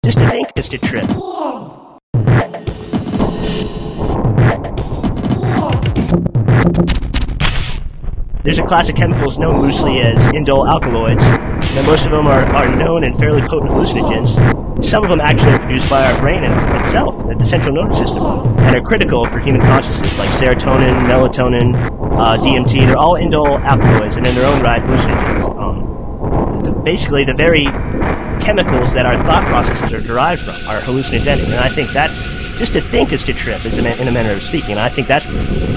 Just to think is to trip. There's a class of chemicals known loosely as indole alkaloids. Now, most of them are known and fairly potent hallucinogens. Some of them actually are produced by our brain itself, the central nervous system, and are critical for human consciousness, like serotonin, melatonin, DMT. They're all indole alkaloids, and in their own right, hallucinogens. Basically, the very chemicals that our thought processes are derived from are hallucinogenic, and I think that's, just to think is to trip, in a manner of speaking, and I think that's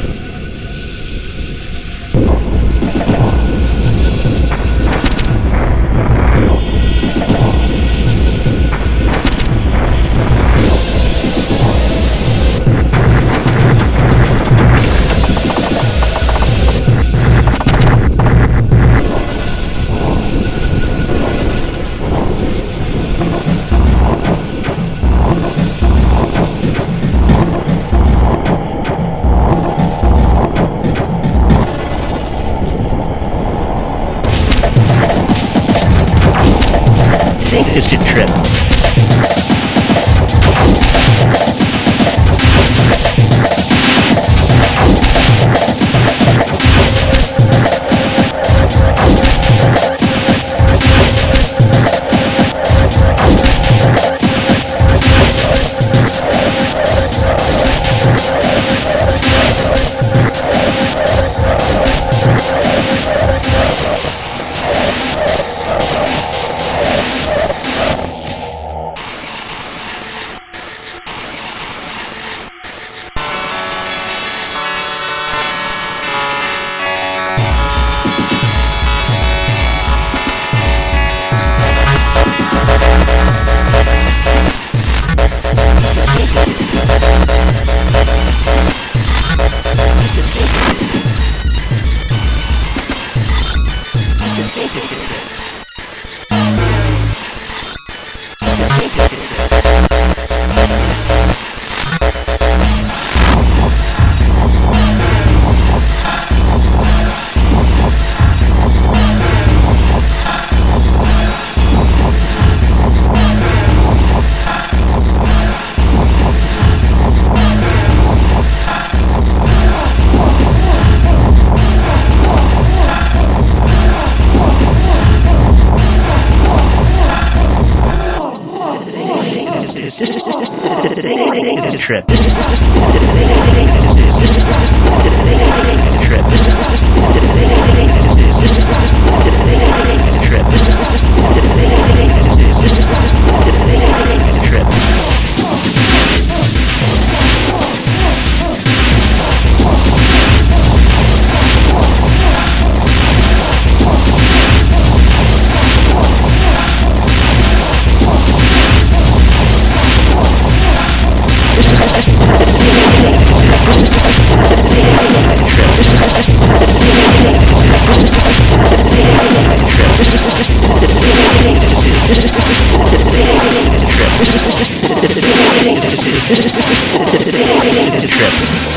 is to trip. Trip. Trip.